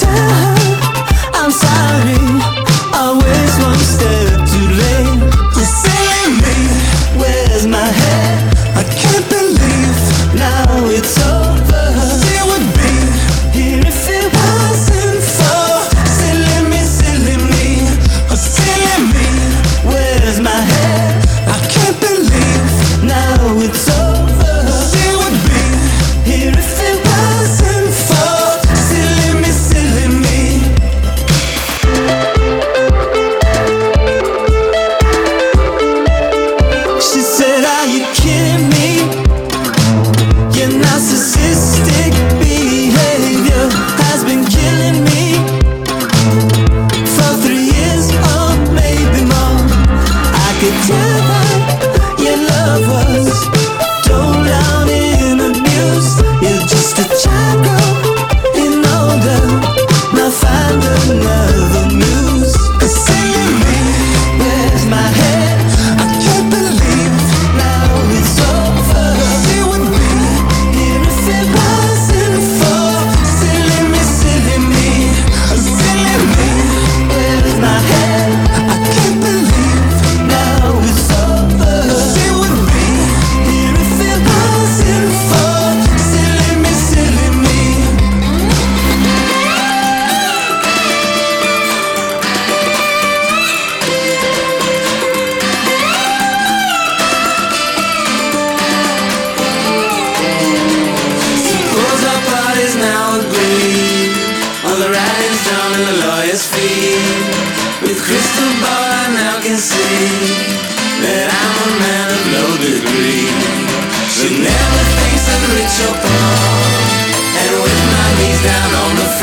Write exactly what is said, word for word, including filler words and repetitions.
tell her I'm sorry, always one step too late. You're saying me, where's my head? I can't believe now it's over. She would be here if it wasn't for silly me, silly me, oh silly me, where's my head? I can't believe now it's over. She would be here if it wasn't for silly me, silly me. She said, are you kidding me? Your narcissistic behavior has been killing me for three years or maybe more. I could tell that your love was doled out in abuse. You're just a child growing older. Now find another muse. Cause silly me, where's my head? I can't believe now it's over. She would be here if it wasn't for silly me, silly me, oh silly me, where's my head? I can't believe now it's over. She would be here if it wasn't for silly me, silly me. Suppose our parties now agree on the writings drawn in the lawyer's feet. With crystal ball I now can see that I'm a man of low degree. Should never think so rich or poor, and with my knees down on the